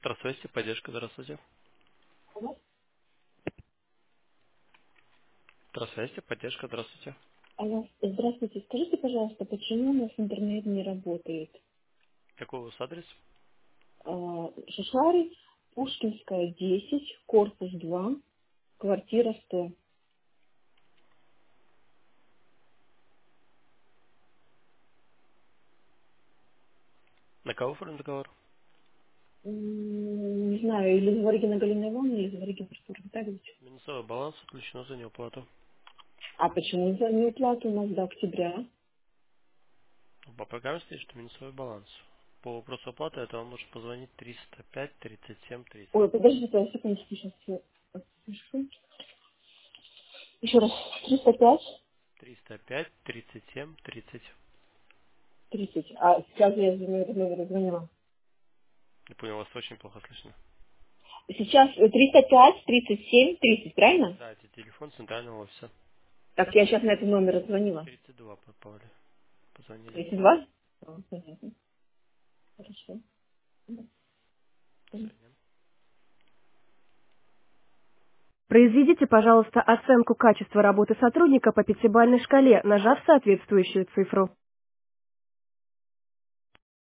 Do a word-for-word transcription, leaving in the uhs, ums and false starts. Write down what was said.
Здравствуйте, поддержка, здравствуйте. Алло. Здравствуйте, поддержка, здравствуйте. Алло. Здравствуйте. Скажите, пожалуйста, почему у нас интернет не работает? Какой у вас адрес? А, Шишары, Пушкинская, десять, корпус два, квартира сто. На кого оформлен договор? М, Не знаю, или Зворигина Галина Ивановна, или Зворигин Артур Витальевич. Минусовой баланс отключено за неуплату. А почему за неуплату у нас до октября? По программе стоит, что минусовой баланс. По вопросу оплаты это он может позвонить триста пять тридцать семь тридцать. Ой, подождите, я секундочку сейчас все отпишу. Еще раз. триста пять триста пять тридцать семь тридцать. тридцать. А сейчас я за номер номер звонила. Не понял, вас очень плохо слышно. Сейчас э, триста пять тридцать семь тридцать, правильно? Да, это телефон центрального офиса. Так, я сейчас на этот номер звонила. тридцать два попали. Позвонили. тридцать два? А, понятно. Хорошо. До свидания. Произведите, пожалуйста, оценку качества работы сотрудника по пятибалльной шкале, нажав соответствующую цифру.